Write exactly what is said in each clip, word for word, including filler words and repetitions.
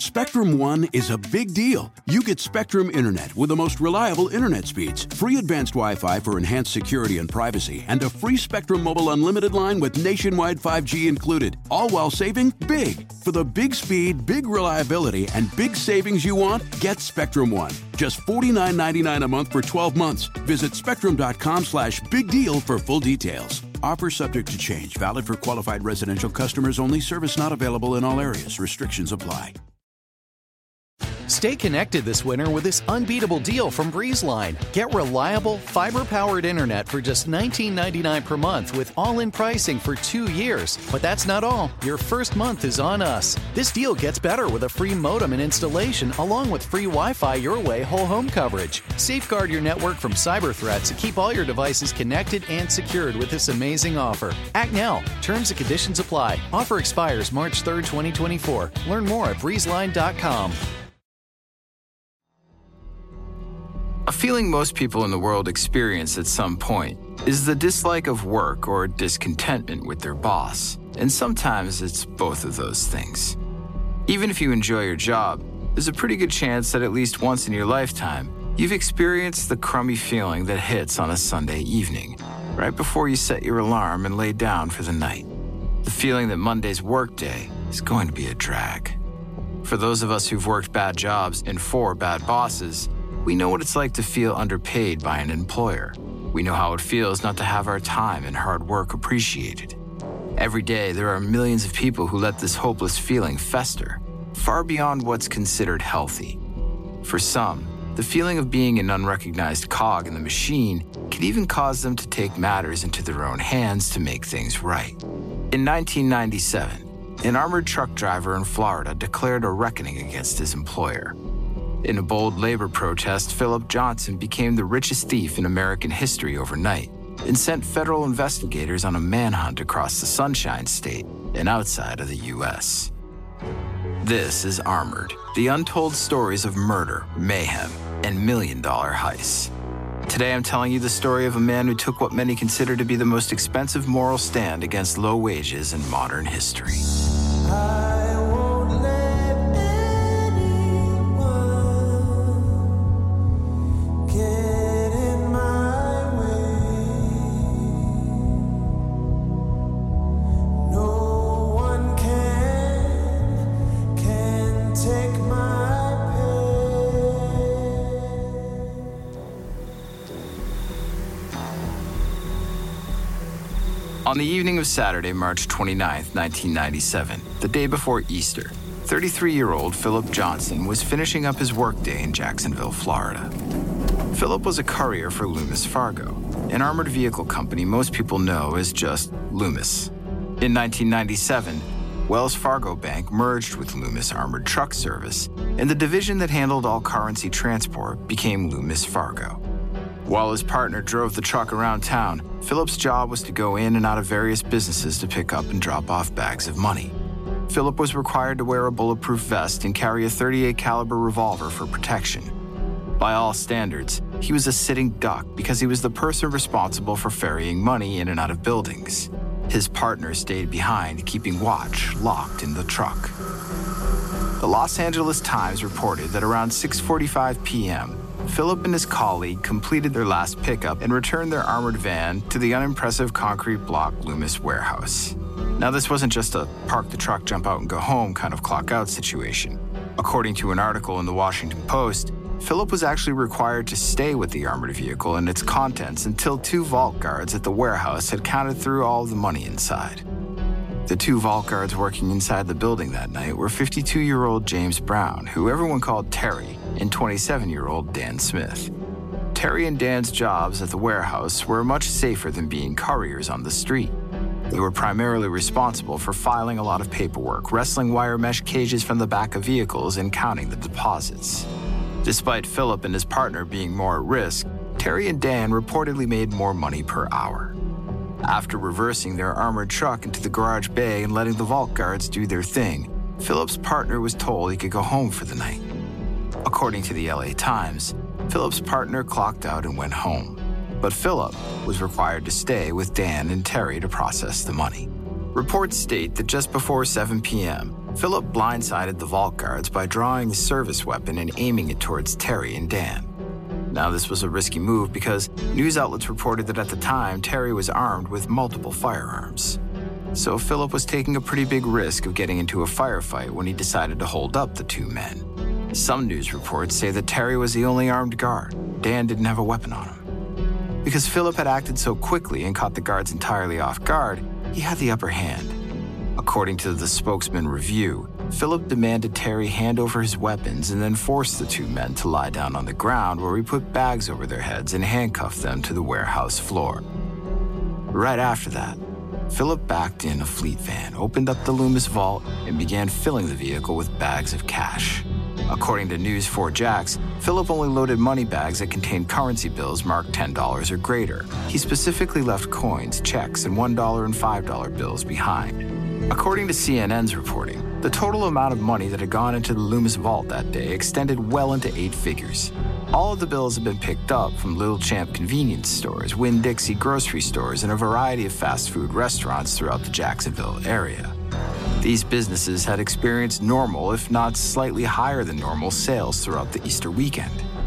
Spectrum One is a big deal. You get Spectrum Internet with the most reliable internet speeds, free advanced Wi-Fi for enhanced security and privacy, and a free Spectrum Mobile Unlimited line with nationwide five G included, all while saving big. For the big speed, big reliability, and big savings you want, get Spectrum One. Just forty-nine ninety-nine a month for twelve months. Visit spectrum.com slash big deal for full details. Offer subject to change. Valid for qualified residential customers only. Service not available in all areas. Restrictions apply. Stay connected this winter with this unbeatable deal from BreezeLine. Get reliable, fiber-powered internet for just nineteen ninety-nine per month with all-in pricing for two years. But that's not all. Your first month is on us. This deal gets better with a free modem and installation along with free Wi-Fi your way whole home coverage. Safeguard your network from cyber threats and keep all your devices connected and secured with this amazing offer. Act now. Terms and conditions apply. Offer expires March third, twenty twenty-four. Learn more at breezeline dot com. A feeling most people in the world experience at some point is the dislike of work or discontentment with their boss. And sometimes it's both of those things. Even if you enjoy your job, there's a pretty good chance that at least once in your lifetime, you've experienced the crummy feeling that hits on a Sunday evening, right before you set your alarm and lay down for the night. The feeling that Monday's workday is going to be a drag. For those of us who've worked bad jobs and for bad bosses, we know what it's like to feel underpaid by an employer. We know how it feels not to have our time and hard work appreciated. Every day, there are millions of people who let this hopeless feeling fester, far beyond what's considered healthy. For some, the feeling of being an unrecognized cog in the machine can even cause them to take matters into their own hands to make things right. In nineteen ninety-seven, an armored truck driver in Florida declared a reckoning against his employer. In a bold labor protest, Philip Johnson became the richest thief in American history overnight and sent federal investigators on a manhunt across the Sunshine State and outside of the U S. This is Armored, the untold stories of murder, mayhem, and million-dollar heists. Today I'm telling you the story of a man who took what many consider to be the most expensive moral stand against low wages in modern history. On the evening of Saturday, March twenty-ninth, nineteen ninety-seven, the day before Easter, thirty-three-year-old Philip Johnson was finishing up his workday in Jacksonville, Florida. Philip was a courier for Loomis Fargo, an armored vehicle company most people know as just Loomis. In nineteen ninety-seven, Wells Fargo Bank merged with Loomis Armored Truck Service, and the division that handled all currency transport became Loomis Fargo. While his partner drove the truck around town, Philip's job was to go in and out of various businesses to pick up and drop off bags of money. Philip was required to wear a bulletproof vest and carry a thirty-eight caliber revolver for protection. By all standards, he was a sitting duck because he was the person responsible for ferrying money in and out of buildings. His partner stayed behind, keeping watch locked in the truck. The Los Angeles Times reported that around six forty-five p.m., Philip and his colleague completed their last pickup and returned their armored van to the unimpressive concrete block Loomis warehouse. Now, this wasn't just a park the truck, jump out and go home kind of clock out situation. According to an article in the Washington Post, Philip was actually required to stay with the armored vehicle and its contents until two vault guards at the warehouse had counted through all the money inside. The two vault guards working inside the building that night were fifty-two-year-old James Brown, who everyone called Terry, and twenty-seven-year-old Dan Smith. Terry and Dan's jobs at the warehouse were much safer than being couriers on the street. They were primarily responsible for filing a lot of paperwork, wrestling wire mesh cages from the back of vehicles, and counting the deposits. Despite Philip and his partner being more at risk, Terry and Dan reportedly made more money per hour. After reversing their armored truck into the garage bay and letting the vault guards do their thing, Philip's partner was told he could go home for the night. According to the L A Times, Philip's partner clocked out and went home, but Philip was required to stay with Dan and Terry to process the money. Reports state that just before seven p.m., Philip blindsided the vault guards by drawing his service weapon and aiming it towards Terry and Dan. Now, this was a risky move because news outlets reported that at the time, Terry was armed with multiple firearms. So Philip was taking a pretty big risk of getting into a firefight when he decided to hold up the two men. Some news reports say that Terry was the only armed guard. Dan didn't have a weapon on him. Because Philip had acted so quickly and caught the guards entirely off guard, he had the upper hand. According to the Spokesman Review, Philip demanded Terry hand over his weapons and then forced the two men to lie down on the ground where he put bags over their heads and handcuffed them to the warehouse floor. Right after that, Philip backed in a fleet van, opened up the Loomis vault, and began filling the vehicle with bags of cash. According to News four Jax, Philip only loaded money bags that contained currency bills marked ten dollars or greater. He specifically left coins, checks, and one dollar and five dollar bills behind. According to C N N's reporting, the total amount of money that had gone into the Loomis vault that day extended well into eight figures. All of the bills had been picked up from Little Champ convenience stores, Winn-Dixie grocery stores, and a variety of fast food restaurants throughout the Jacksonville area. These businesses had experienced normal, if not slightly higher than normal, sales throughout the Easter weekend.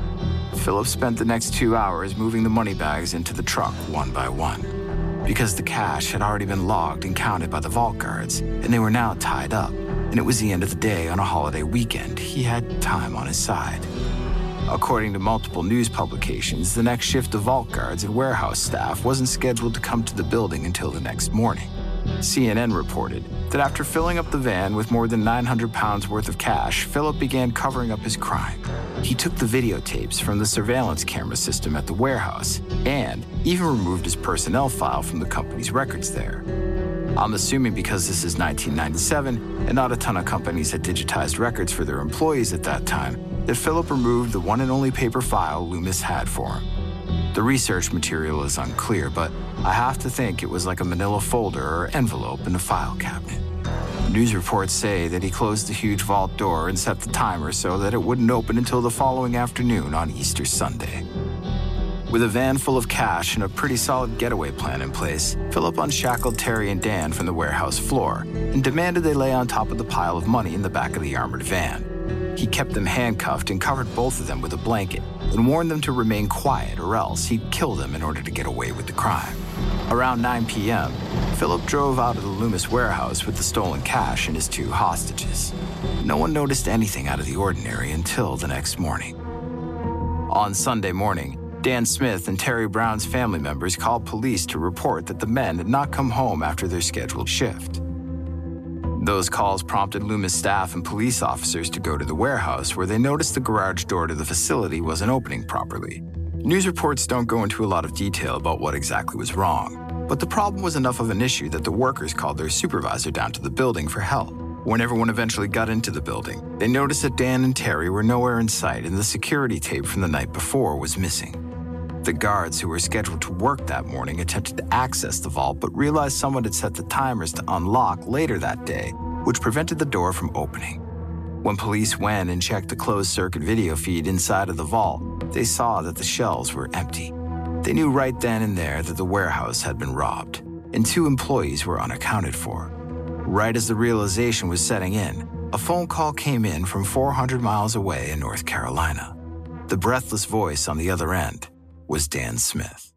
Philip spent the next two hours moving the money bags into the truck one by one. Because the cash had already been logged and counted by the vault guards, and they were now tied up, and it was the end of the day on a holiday weekend, he had time on his side. According to multiple news publications, the next shift of vault guards and warehouse staff wasn't scheduled to come to the building until the next morning. C N N reported that after filling up the van with more than nine hundred pounds worth of cash, Philip began covering up his crime. He took the videotapes from the surveillance camera system at the warehouse and even removed his personnel file from the company's records there. I'm assuming because this is nineteen ninety-seven and not a ton of companies had digitized records for their employees at that time, that Philip removed the one and only paper file Loomis had for him. The research material is unclear, but I have to think it was like a manila folder or envelope in a file cabinet. News reports say that he closed the huge vault door and set the timer so that it wouldn't open until the following afternoon on Easter Sunday. With a van full of cash and a pretty solid getaway plan in place, Philip unshackled Terry and Dan from the warehouse floor and demanded they lay on top of the pile of money in the back of the armored van. He kept them handcuffed and covered both of them with a blanket and warned them to remain quiet or else he'd kill them in order to get away with the crime. Around nine p.m., Philip drove out of the Loomis warehouse with the stolen cash and his two hostages. No one noticed anything out of the ordinary until the next morning. On Sunday morning, Dan Smith and Terry Brown's family members called police to report that the men had not come home after their scheduled shift. Those calls prompted Loomis staff and police officers to go to the warehouse, where they noticed the garage door to the facility wasn't opening properly. News reports don't go into a lot of detail about what exactly was wrong, but the problem was enough of an issue that the workers called their supervisor down to the building for help. When everyone eventually got into the building, they noticed that Dan and Terry were nowhere in sight and the security tape from the night before was missing. The guards who were scheduled to work that morning attempted to access the vault but realized someone had set the timers to unlock later that day, which prevented the door from opening. When police went and checked the closed-circuit video feed inside of the vault, they saw that the shelves were empty. They knew right then and there that the warehouse had been robbed, and two employees were unaccounted for. Right as the realization was setting in, a phone call came in from four hundred miles away in North Carolina. The breathless voice on the other end was Dan Smith.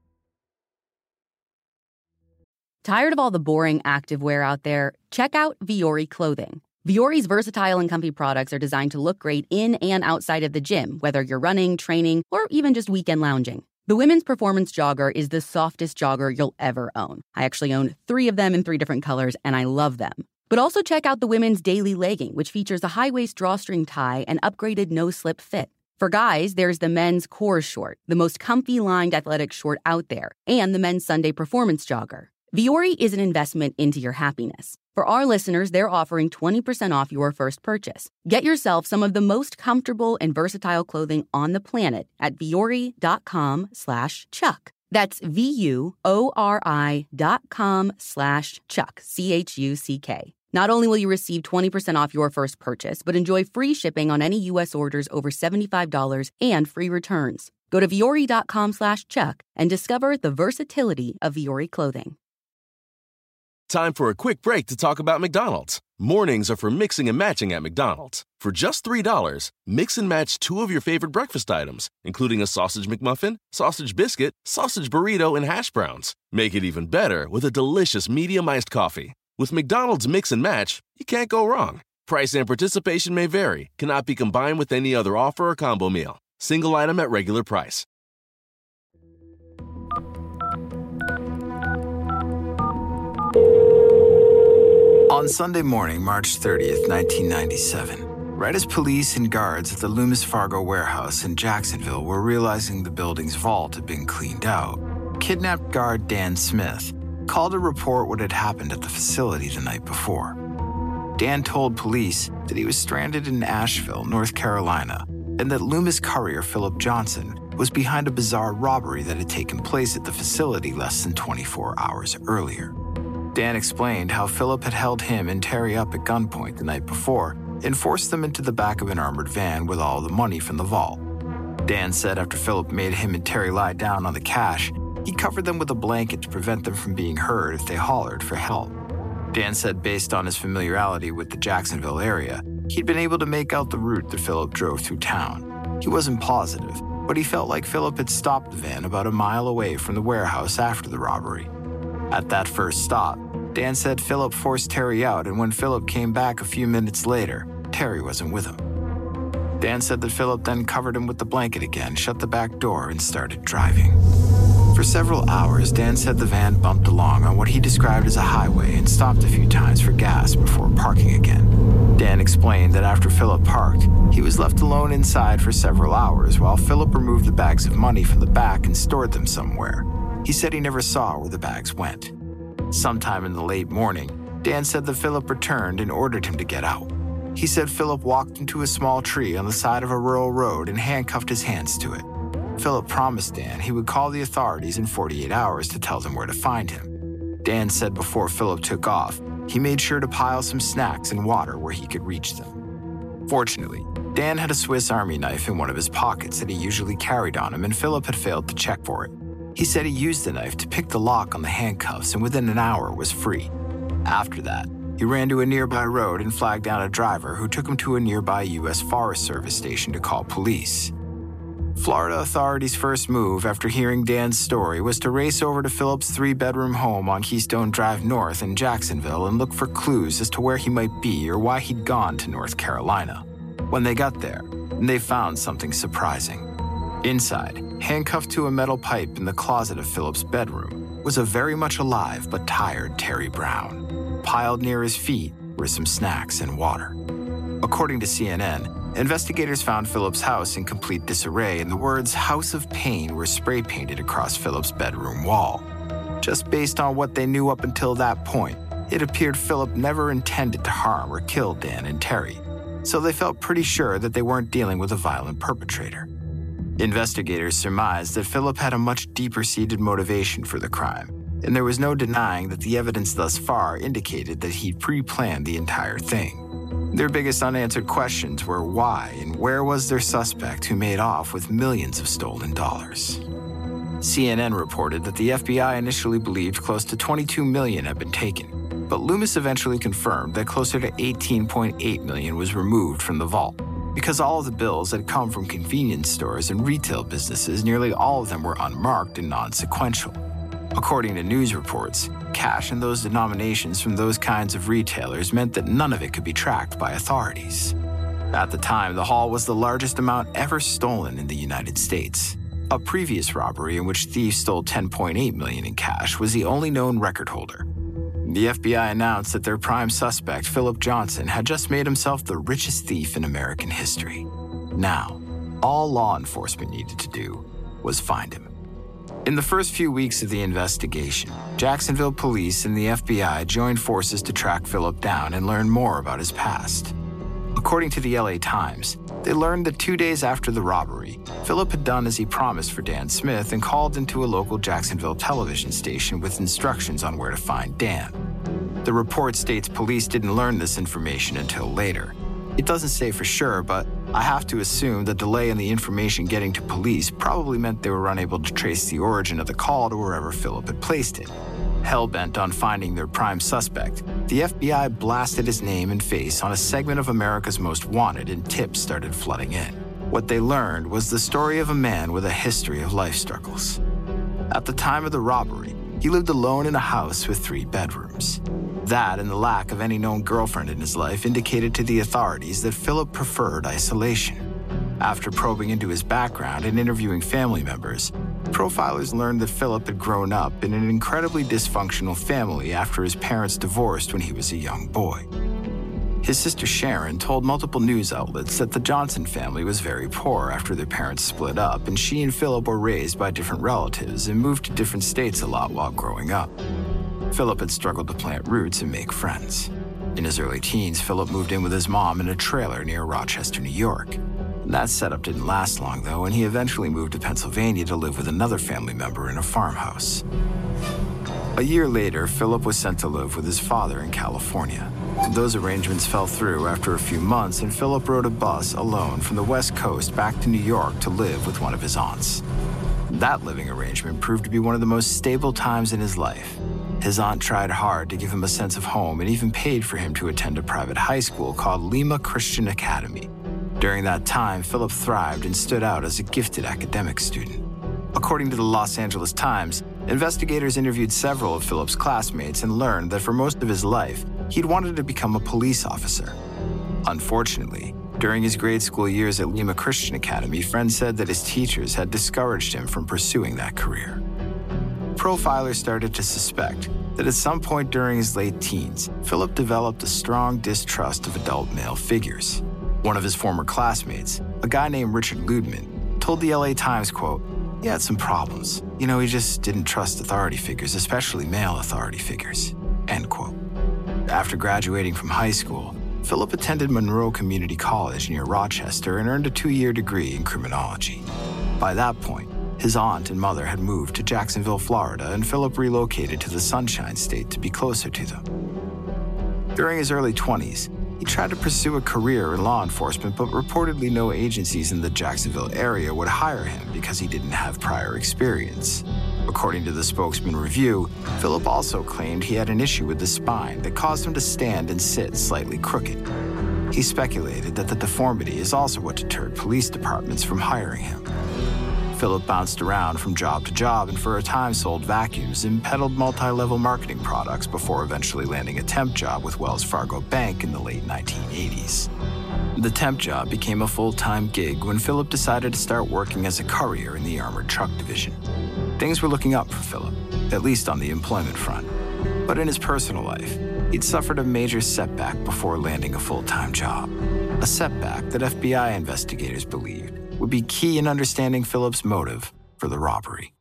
Tired of all the boring activewear out there? Check out Vuori Clothing. Vuori's versatile and comfy products are designed to look great in and outside of the gym, whether you're running, training, or even just weekend lounging. The women's performance jogger is the softest jogger you'll ever own. I actually own three of them in three different colors, and I love them. But also check out the women's daily legging, which features a high-waist drawstring tie and upgraded no-slip fit. For guys, there's the men's Core Short, the most comfy lined athletic short out there, and the men's Sunday performance jogger. Vuori is an investment into your happiness. For our listeners, they're offering twenty percent off your first purchase. Get yourself some of the most comfortable and versatile clothing on the planet at vuori.com slash Chuck. That's V-U-O-R-I dot com slash Chuck, C H U C K. Not only will you receive twenty percent off your first purchase, but enjoy free shipping on any U S orders over seventy-five dollars and free returns. Go to vuori.com slash Chuck and discover the versatility of Vuori clothing. Time for a quick break to talk about McDonald's. Mornings are for mixing and matching at McDonald's. For just three dollars, mix and match two of your favorite breakfast items, including a sausage McMuffin, sausage biscuit, sausage burrito, and hash browns. Make it even better with a delicious medium iced coffee. With McDonald's Mix and Match, you can't go wrong. Price and participation may vary, cannot be combined with any other offer or combo meal. Single item at regular price. On Sunday morning, March thirtieth, nineteen ninety-seven, right as police and guards at the Loomis Fargo warehouse in Jacksonville were realizing the building's vault had been cleaned out, kidnapped guard Dan Smith called to report what had happened at the facility the night before. Dan told police that he was stranded in Asheville, North Carolina, and that Loomis courier Philip Johnson was behind a bizarre robbery that had taken place at the facility less than twenty-four hours earlier. Dan explained how Philip had held him and Terry up at gunpoint the night before and forced them into the back of an armored van with all the money from the vault. Dan said after Philip made him and Terry lie down on the cash, he covered them with a blanket to prevent them from being heard if they hollered for help. Dan said based on his familiarity with the Jacksonville area, he'd been able to make out the route that Philip drove through town. He wasn't positive, but he felt like Philip had stopped the van about a mile away from the warehouse after the robbery. At that first stop, Dan said Philip forced Terry out, and when Philip came back a few minutes later, Terry wasn't with him. Dan said that Philip then covered him with the blanket again, shut the back door, and started driving. For several hours, Dan said the van bumped along on what he described as a highway and stopped a few times for gas before parking again. Dan explained that after Philip parked, he was left alone inside for several hours while Philip removed the bags of money from the back and stored them somewhere. He said he never saw where the bags went. Sometime in the late morning, Dan said that Philip returned and ordered him to get out. He said Philip walked into a small tree on the side of a rural road and handcuffed his hands to it. Philip promised Dan he would call the authorities in forty-eight hours to tell them where to find him. Dan said before Philip took off, he made sure to pile some snacks and water where he could reach them. Fortunately, Dan had a Swiss Army knife in one of his pockets that he usually carried on him, and Philip had failed to check for it. He said he used the knife to pick the lock on the handcuffs and within an hour was free. After that, he ran to a nearby road and flagged down a driver who took him to a nearby U S Forest Service station to call police. Florida authorities' first move after hearing Dan's story was to race over to Philip's three-bedroom home on Keystone Drive North in Jacksonville and look for clues as to where he might be or why he'd gone to North Carolina. When they got there, they found something surprising. Inside, handcuffed to a metal pipe in the closet of Philip's bedroom, was a very much alive but tired Terry Brown. Piled near his feet were some snacks and water. According to C N N, investigators found Philip's house in complete disarray and the words "House of Pain" were spray painted across Philip's bedroom wall. Just based on what they knew up until that point, it appeared Philip never intended to harm or kill Dan and Terry, so they felt pretty sure that they weren't dealing with a violent perpetrator. Investigators surmised that Philip had a much deeper-seated motivation for the crime, and there was no denying that the evidence thus far indicated that he'd pre-planned the entire thing. Their biggest unanswered questions were why and where was their suspect who made off with millions of stolen dollars. C N N reported that the F B I initially believed close to twenty-two million dollars had been taken, but Loomis eventually confirmed that closer to eighteen point eight million dollars was removed from the vault. Because all of the bills had come from convenience stores and retail businesses, nearly all of them were unmarked and non-sequential. According to news reports, cash in those denominations from those kinds of retailers meant that none of it could be tracked by authorities. At the time, the haul was the largest amount ever stolen in the United States. A previous robbery in which thieves stole ten point eight million dollars in cash was the only known record holder. The F B I announced that their prime suspect, Philip Johnson, had just made himself the richest thief in American history. Now, all law enforcement needed to do was find him. In the first few weeks of the investigation, Jacksonville police and the F B I joined forces to track Philip down and learn more about his past. According to the L A Times, they learned that two days after the robbery, Philip had done as he promised for Dan Smith and called into a local Jacksonville television station with instructions on where to find Dan. The report states police didn't learn this information until later. It doesn't say for sure, but I have to assume the delay in the information getting to police probably meant they were unable to trace the origin of the call to wherever Philip had placed it. Hell-bent on finding their prime suspect, the F B I blasted his name and face on a segment of America's Most Wanted, and tips started flooding in. What they learned was the story of a man with a history of life struggles. At the time of the robbery, he lived alone in a house with three bedrooms. That and the lack of any known girlfriend in his life indicated to the authorities that Philip preferred isolation. After probing into his background and interviewing family members, profilers learned that Philip had grown up in an incredibly dysfunctional family after his parents divorced when he was a young boy. His sister Sharon told multiple news outlets that the Johnson family was very poor after their parents split up, and she and Philip were raised by different relatives and moved to different states a lot while growing up. Philip had struggled to plant roots and make friends. In his early teens, Philip moved in with his mom in a trailer near Rochester, New York. That setup didn't last long, though, and he eventually moved to Pennsylvania to live with another family member in a farmhouse. A year later, Philip was sent to live with his father in California. Those arrangements fell through after a few months, and Philip rode a bus alone from the West Coast back to New York to live with one of his aunts. That living arrangement proved to be one of the most stable times in his life. His aunt tried hard to give him a sense of home and even paid for him to attend a private high school called Lima Christian Academy. During that time, Philip thrived and stood out as a gifted academic student. According to the Los Angeles Times, investigators interviewed several of Philip's classmates and learned that for most of his life, he'd wanted to become a police officer. Unfortunately, during his grade school years at Lima Christian Academy, friends said that his teachers had discouraged him from pursuing that career. Profilers started to suspect that at some point during his late teens, Philip developed a strong distrust of adult male figures. One of his former classmates, a guy named Richard Ludman, told the L A Times, quote, "He had some problems. You know, he just didn't trust authority figures, especially male authority figures," end quote. After graduating from high school, Philip attended Monroe Community College near Rochester and earned a two-year degree in criminology. By that point, his aunt and mother had moved to Jacksonville, Florida, and Philip relocated to the Sunshine State to be closer to them. During his early twenties, he tried to pursue a career in law enforcement, but reportedly no agencies in the Jacksonville area would hire him because he didn't have prior experience. According to the Spokesman Review, Philip also claimed he had an issue with the spine that caused him to stand and sit slightly crooked. He speculated that the deformity is also what deterred police departments from hiring him. Philip bounced around from job to job and for a time sold vacuums and peddled multi-level marketing products before eventually landing a temp job with Wells Fargo Bank in the late nineteen eighties. The temp job became a full-time gig when Philip decided to start working as a courier in the armored truck division. Things were looking up for Philip, at least on the employment front. But in his personal life, he'd suffered a major setback before landing a full-time job. A setback that F B I investigators believed would be key in understanding Philip's motive for the robbery.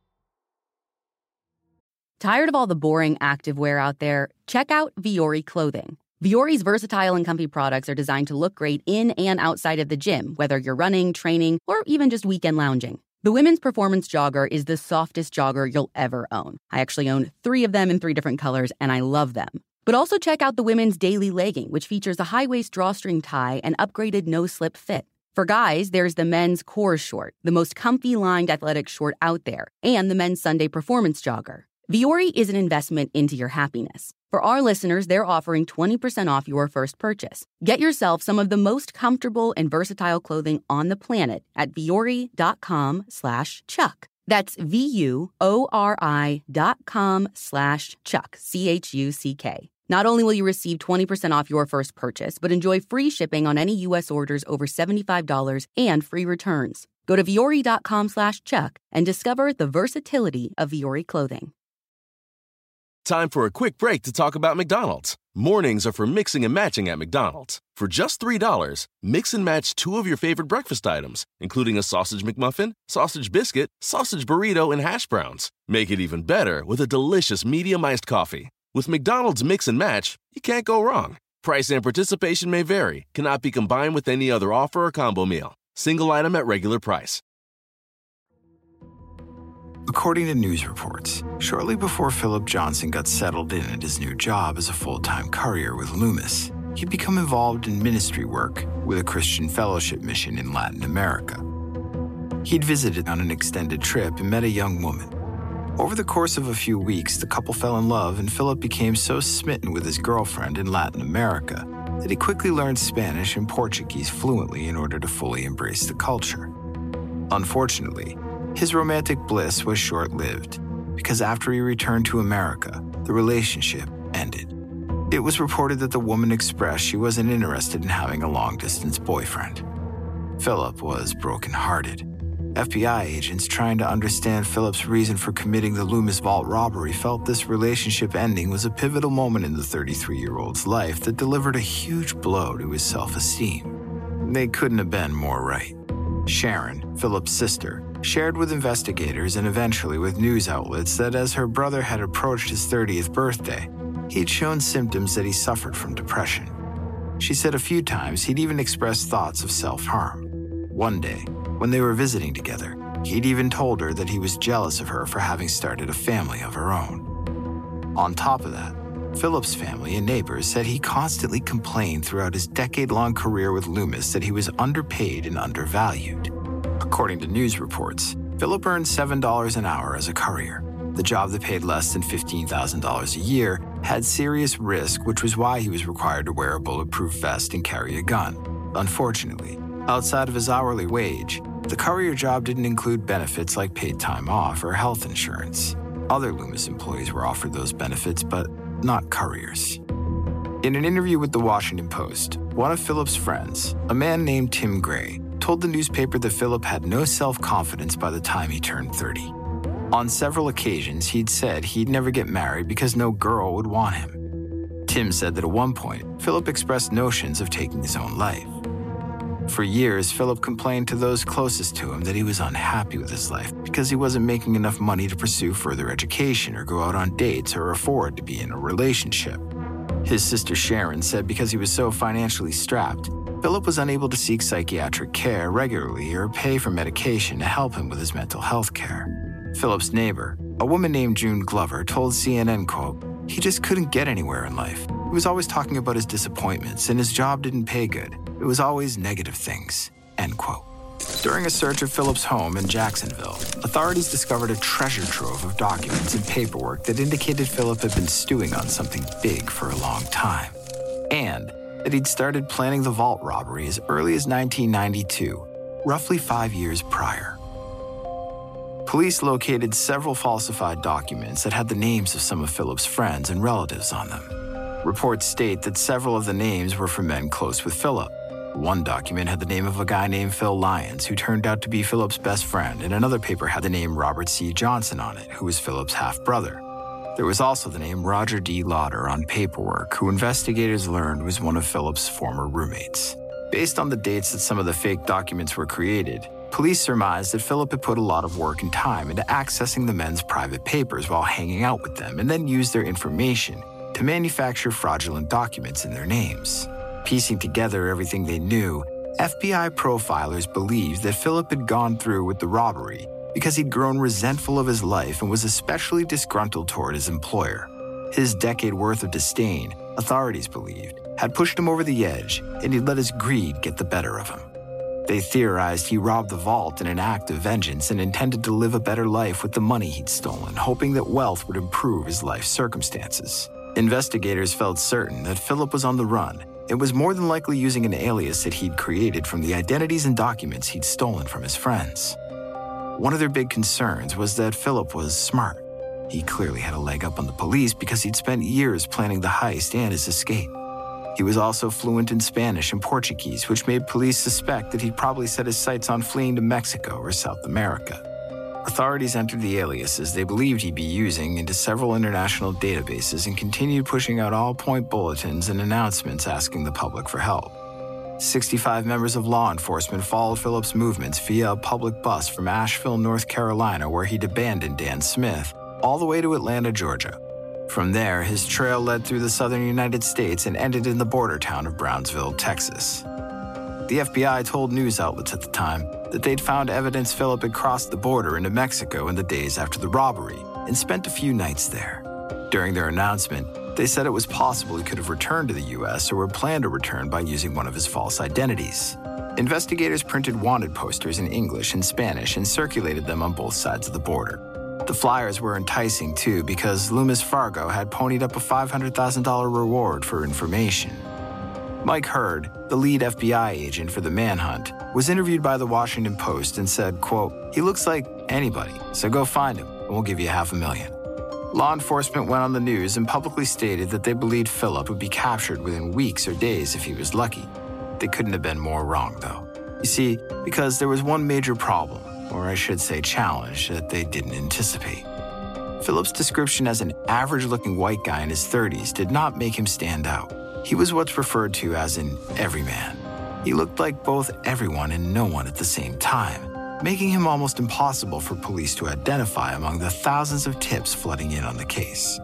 Tired of all the boring activewear out there? Check out Vuori Clothing. Vuori's versatile and comfy products are designed to look great in and outside of the gym, whether you're running, training, or even just weekend lounging. The women's performance jogger is the softest jogger you'll ever own. I actually own three of them in three different colors, and I love them. But also check out the women's daily legging, which features a high-waist drawstring tie and upgraded no-slip fit. For guys, there's the men's Core Short, the most comfy lined athletic short out there, and the men's Sunday performance jogger. Vuori is an investment into your happiness. For our listeners, they're offering twenty percent off your first purchase. Get yourself some of the most comfortable and versatile clothing on the planet at vuori.com slash Chuck. That's V-U-O-R-I dot com slash Chuck, C H U C K. Not only will you receive twenty percent off your first purchase, but enjoy free shipping on any U S orders over seventy-five dollars and free returns. Go to vuori.com slash Chuck and discover the versatility of Vuori clothing. Time for a quick break to talk about McDonald's. Mornings are for mixing and matching at McDonald's. For just three dollars, mix and match two of your favorite breakfast items, including a sausage McMuffin, sausage biscuit, sausage burrito, and hash browns. Make it even better with a delicious medium iced coffee. With McDonald's Mix and Match, you can't go wrong. Price and participation may vary. Cannot be combined with any other offer or combo meal. Single item at regular price. According to news reports, shortly before Philip Johnson got settled in at his new job as a full-time courier with Loomis, he'd become involved in ministry work with a Christian fellowship mission in Latin America. He'd visited on an extended trip and met a young woman. Over the course of a few weeks, the couple fell in love, and Philip became so smitten with his girlfriend in Latin America that he quickly learned Spanish and Portuguese fluently in order to fully embrace the culture. Unfortunately, his romantic bliss was short-lived, because after he returned to America, the relationship ended. It was reported that the woman expressed she wasn't interested in having a long-distance boyfriend. Philip was brokenhearted. F B I agents trying to understand Philip's reason for committing the Loomis Vault robbery felt this relationship ending was a pivotal moment in the thirty-three-year-old's life that delivered a huge blow to his self-esteem. They couldn't have been more right. Sharon, Philip's sister, shared with investigators and eventually with news outlets that as her brother had approached his thirtieth birthday, he'd shown symptoms that he suffered from depression. She said a few times he'd even expressed thoughts of self-harm. One day, when they were visiting together, he'd even told her that he was jealous of her for having started a family of her own. On top of that, Philip's family and neighbors said he constantly complained throughout his decade-long career with Loomis that he was underpaid and undervalued. According to news reports, Philip earned seven dollars an hour as a courier. The job that paid less than fifteen thousand dollars a year had serious risk, which was why he was required to wear a bulletproof vest and carry a gun. Unfortunately, outside of his hourly wage, the courier job didn't include benefits like paid time off or health insurance. Other Loomis employees were offered those benefits, but not couriers. In an interview with the Washington Post, one of Philip's friends, a man named Tim Gray, told the newspaper that Philip had no self-confidence by the time he turned thirty. On several occasions, he'd said he'd never get married because no girl would want him. Tim said that at one point, Philip expressed notions of taking his own life. For years, Philip complained to those closest to him that he was unhappy with his life because he wasn't making enough money to pursue further education or go out on dates or afford to be in a relationship. His sister Sharon said because he was so financially strapped, Philip was unable to seek psychiatric care regularly or pay for medication to help him with his mental health care. Philip's neighbor, a woman named June Glover, told C N N, quote, "He just couldn't get anywhere in life. He was always talking about his disappointments, and his job didn't pay good. It was always negative things," end quote. During a search of Philip's home in Jacksonville, authorities discovered a treasure trove of documents and paperwork that indicated Philip had been stewing on something big for a long time, and that he'd started planning the vault robbery as early as nineteen ninety-two, roughly five years prior. Police located several falsified documents that had the names of some of Philip's friends and relatives on them. Reports state that several of the names were for men close with Philip. One document had the name of a guy named Phil Lyons, who turned out to be Philip's best friend, and another paper had the name Robert C. Johnson on it, who was Philip's half-brother. There was also the name Roger D. Lauder on paperwork, who investigators learned was one of Philip's former roommates. Based on the dates that some of the fake documents were created, police surmised that Philip had put a lot of work and time into accessing the men's private papers while hanging out with them, and then used their information to manufacture fraudulent documents in their names. Piecing together everything they knew, F B I profilers believed that Philip had gone through with the robbery because he'd grown resentful of his life and was especially disgruntled toward his employer. His decade worth of disdain, authorities believed, had pushed him over the edge, and he'd let his greed get the better of him. They theorized he robbed the vault in an act of vengeance and intended to live a better life with the money he'd stolen, hoping that wealth would improve his life circumstances. Investigators felt certain that Philip was on the run and was more than likely using an alias that he'd created from the identities and documents he'd stolen from his friends. One of their big concerns was that Philip was smart. He clearly had a leg up on the police because he'd spent years planning the heist and his escape. He was also fluent in Spanish and Portuguese, which made police suspect that he'd probably set his sights on fleeing to Mexico or South America. Authorities entered the aliases they believed he'd be using into several international databases and continued pushing out all-point bulletins and announcements asking the public for help. sixty-five members of law enforcement followed Philip's movements via a public bus from Asheville, North Carolina, where he'd abandoned Dan Smith, all the way to Atlanta, Georgia. From there, his trail led through the southern United States and ended in the border town of Brownsville, Texas. The F B I told news outlets at the time that they'd found evidence Philip had crossed the border into Mexico in the days after the robbery and spent a few nights there. During their announcement, they said it was possible he could have returned to the U S or had planned to return by using one of his false identities. Investigators printed wanted posters in English and Spanish and circulated them on both sides of the border. The flyers were enticing, too, because Loomis Fargo had ponied up a five hundred thousand dollars reward for information. Mike Hurd, the lead F B I agent for the manhunt, was interviewed by the Washington Post and said, quote, "He looks like anybody, so go find him, and we'll give you half a million." Law enforcement went on the news and publicly stated that they believed Philip would be captured within weeks or days if he was lucky. They couldn't have been more wrong, though. You see, because there was one major problem, or I should say challenge, that they didn't anticipate. Philip's description as an average-looking white guy in his thirties did not make him stand out. He was what's referred to as an everyman. He looked like both everyone and no one at the same time, making him almost impossible for police to identify among the thousands of tips flooding in on the case.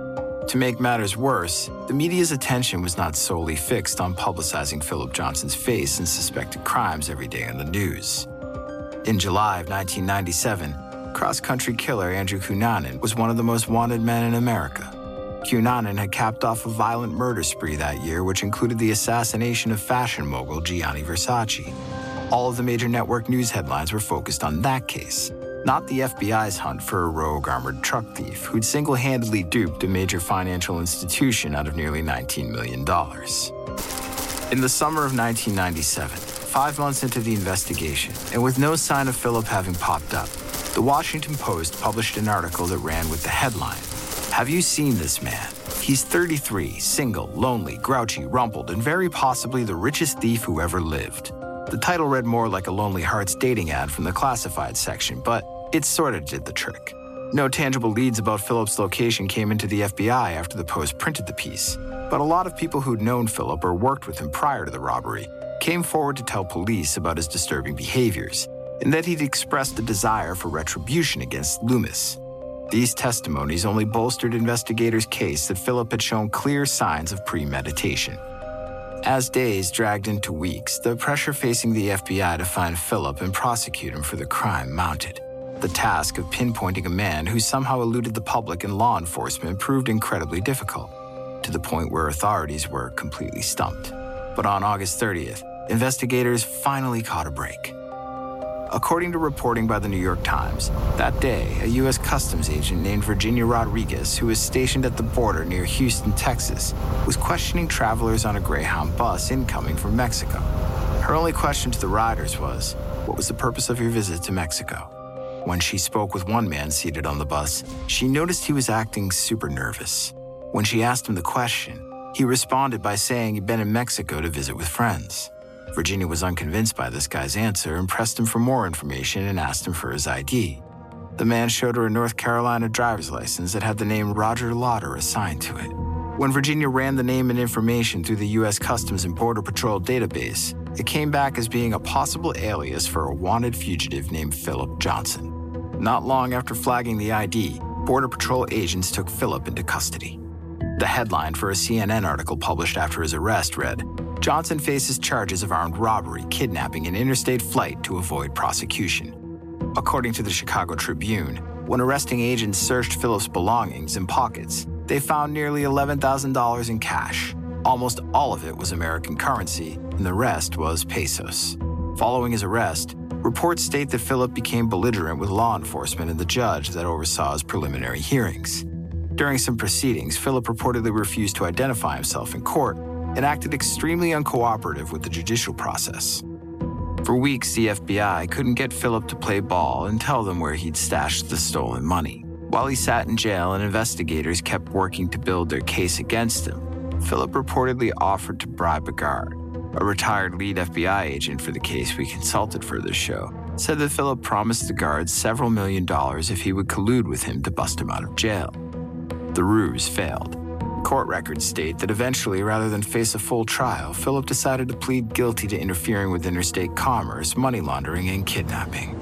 To make matters worse, the media's attention was not solely fixed on publicizing Philip Johnson's face and suspected crimes every day on the news. In July of nineteen ninety-seven, cross-country killer Andrew Cunanan was one of the most wanted men in America. Cunanan had capped off a violent murder spree that year, which included the assassination of fashion mogul Gianni Versace. All of the major network news headlines were focused on that case, not the F B I's hunt for a rogue armored truck thief who'd single-handedly duped a major financial institution out of nearly nineteen million dollars. In the summer of nineteen ninety-seven, five months into the investigation, and with no sign of Philip having popped up, the Washington Post published an article that ran with the headline, "Have you seen this man? He's thirty-three, single, lonely, grouchy, rumpled, and very possibly the richest thief who ever lived." The title read more like a Lonely Hearts dating ad from the classified section, but it sort of did the trick. No tangible leads about Philip's location came into the F B I after the Post printed the piece, but a lot of people who'd known Philip or worked with him prior to the robbery came forward to tell police about his disturbing behaviors and that he'd expressed a desire for retribution against Loomis. These testimonies only bolstered investigators' case that Philip had shown clear signs of premeditation. As days dragged into weeks, the pressure facing the F B I to find Philip and prosecute him for the crime mounted. The task of pinpointing a man who somehow eluded the public and law enforcement proved incredibly difficult, to the point where authorities were completely stumped. But on August thirtieth, investigators finally caught a break. According to reporting by the New York Times, that day, a U S Customs agent named Virginia Rodriguez, who was stationed at the border near Houston, Texas, was questioning travelers on a Greyhound bus incoming from Mexico. Her only question to the riders was, "What was the purpose of your visit to Mexico?" When she spoke with one man seated on the bus, she noticed he was acting super nervous. When she asked him the question, he responded by saying he'd been in Mexico to visit with friends. Virginia was unconvinced by this guy's answer and pressed him for more information and asked him for his I D. The man showed her a North Carolina driver's license that had the name Roger Lauder assigned to it. When Virginia ran the name and information through the U S Customs and Border Patrol database, it came back as being a possible alias for a wanted fugitive named Philip Johnson. Not long after flagging the I D, Border Patrol agents took Philip into custody. The headline for a C N N article published after his arrest read, "Johnson faces charges of armed robbery, kidnapping, and interstate flight to avoid prosecution." According to the Chicago Tribune, when arresting agents searched Philip's belongings and pockets, they found nearly eleven thousand dollars in cash. Almost all of it was American currency, and the rest was pesos. Following his arrest, reports state that Philip became belligerent with law enforcement and the judge that oversaw his preliminary hearings. During some proceedings, Philip reportedly refused to identify himself in court and acted extremely uncooperative with the judicial process. For weeks, the F B I couldn't get Philip to play ball and tell them where he'd stashed the stolen money. While he sat in jail and investigators kept working to build their case against him, Philip reportedly offered to bribe a guard. A retired lead F B I agent for the case we consulted for this show said that Philip promised the guard several million dollars if he would collude with him to bust him out of jail. The ruse failed. Court records state that eventually, rather than face a full trial, Philip decided to plead guilty to interfering with interstate commerce, money laundering, and kidnapping.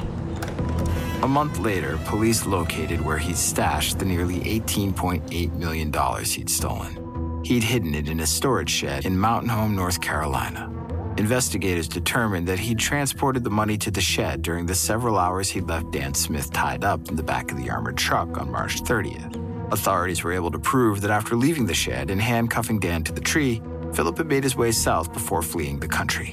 A month later, police located where he'd stashed the nearly eighteen point eight million dollars he'd stolen. He'd hidden it in a storage shed in Mountain Home, North Carolina. Investigators determined that he'd transported the money to the shed during the several hours he'd left Dan Smith tied up in the back of the armored truck on March thirtieth. Authorities were able to prove that after leaving the shed and handcuffing Dan to the tree, Philip had made his way south before fleeing the country.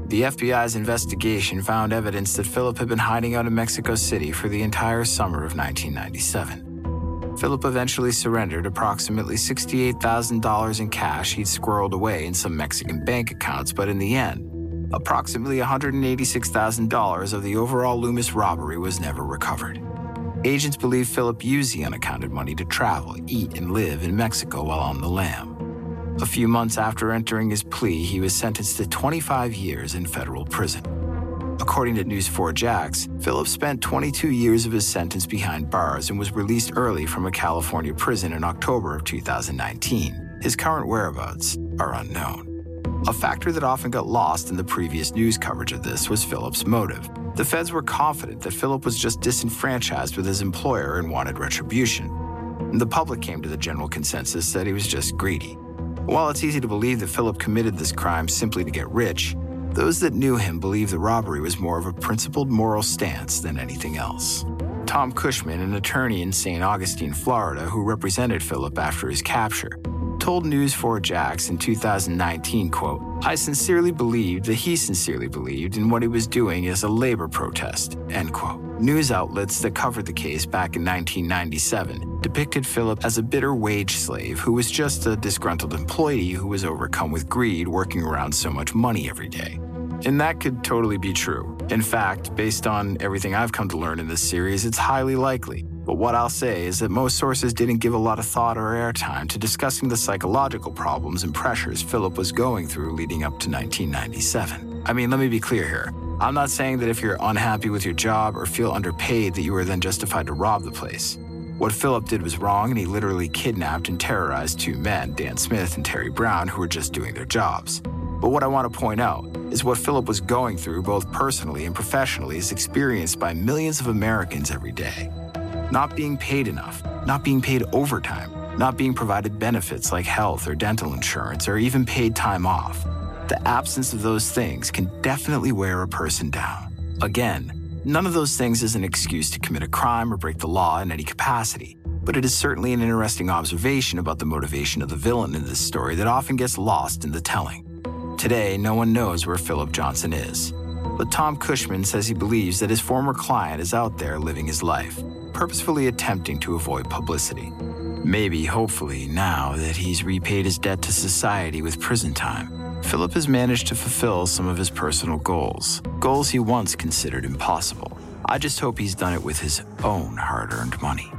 The F B I's investigation found evidence that Philip had been hiding out in Mexico City for the entire summer of nineteen ninety-seven. Philip eventually surrendered approximately sixty-eight thousand dollars in cash he'd squirreled away in some Mexican bank accounts, but in the end, approximately one hundred eighty-six thousand dollars of the overall Loomis robbery was never recovered. Agents believe Philip used the unaccounted money to travel, eat, and live in Mexico while on the lam. A few months after entering his plea, he was sentenced to twenty-five years in federal prison. According to News four Jax, Philip spent twenty-two years of his sentence behind bars and was released early from a California prison in October of two thousand nineteen. His current whereabouts are unknown. A factor that often got lost in the previous news coverage of this was Philip's motive. The feds were confident that Philip was just disenfranchised with his employer and wanted retribution. And the public came to the general consensus that he was just greedy. While it's easy to believe that Philip committed this crime simply to get rich, those that knew him believe the robbery was more of a principled moral stance than anything else. Tom Cushman, an attorney in Saint Augustine, Florida, who represented Philip after his capture, told News four Jax in two thousand nineteen, quote, "I sincerely believed that he sincerely believed in what he was doing as a labor protest," end quote. News outlets that covered the case back in nineteen ninety-seven depicted Philip as a bitter wage slave who was just a disgruntled employee who was overcome with greed working around so much money every day. And that could totally be true. In fact, based on everything I've come to learn in this series, it's highly likely. But what I'll say is that most sources didn't give a lot of thought or airtime to discussing the psychological problems and pressures Philip was going through leading up to nineteen ninety-seven. I mean, let me be clear here. I'm not saying that if you're unhappy with your job or feel underpaid that you are then justified to rob the place. What Philip did was wrong, and he literally kidnapped and terrorized two men, Dan Smith and Terry Brown, who were just doing their jobs. But what I want to point out is what Philip was going through both personally and professionally is experienced by millions of Americans every day. Not being paid enough, not being paid overtime, not being provided benefits like health or dental insurance or even paid time off. The absence of those things can definitely wear a person down. Again, none of those things is an excuse to commit a crime or break the law in any capacity, but it is certainly an interesting observation about the motivation of the villain in this story that often gets lost in the telling. Today, no one knows where Philip Johnson is, but Tom Cushman says he believes that his former client is out there living his life, purposefully attempting to avoid publicity. Maybe, hopefully, now that he's repaid his debt to society with prison time, Philip has managed to fulfill some of his personal goals, goals he once considered impossible. I just hope he's done it with his own hard-earned money.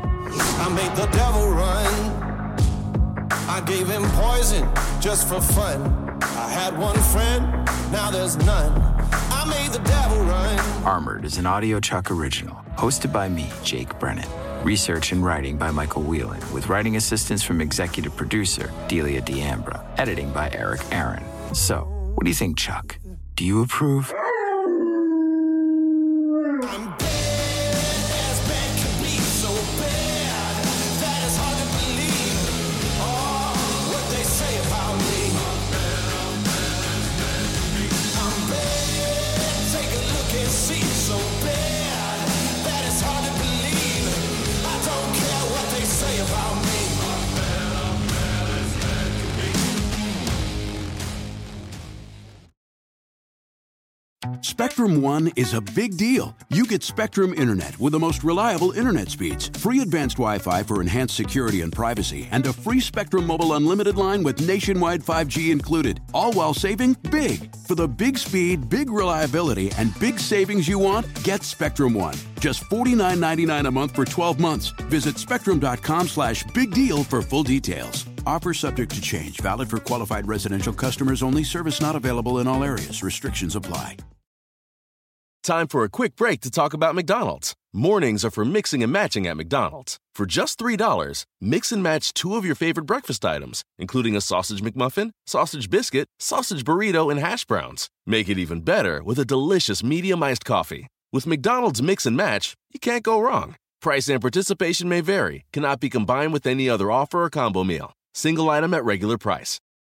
I made the devil run. I gave him poison just for fun. I had one friend, now there's none. I made the devil run. Armored is an Audio Chuck original, hosted by me, Jake Brennan. Research and writing by Michael Whelan, with writing assistance from executive producer Delia D'Ambra, editing by Eric Aaron. So, what do you think, Chuck? Do you approve? I'm bad as bad can be, so bad that it's hard to believe. Oh, what they say about me. I'm bad, take a look and see, so bad that it's hard to believe. I don't care what they say about me. Spectrum One is a big deal. You get Spectrum Internet with the most reliable internet speeds, free advanced Wi-Fi for enhanced security and privacy, and a free Spectrum Mobile unlimited line with nationwide five G included, all while saving big. For the big speed, big reliability, and big savings you want, get Spectrum One. Just forty-nine ninety-nine a month for twelve months. Visit spectrum.com slash big deal for full details. Offer subject to change. Valid for qualified residential customers only. Service not available in all areas. Restrictions apply. Time for a quick break to talk about McDonald's. Mornings are for mixing and matching at McDonald's. For just three dollars, mix and match two of your favorite breakfast items, including a sausage McMuffin, sausage biscuit, sausage burrito, and hash browns. Make it even better with a delicious medium iced coffee. With McDonald's Mix and Match, you can't go wrong. Price and participation may vary, cannot be combined with any other offer or combo meal. Single item at regular price.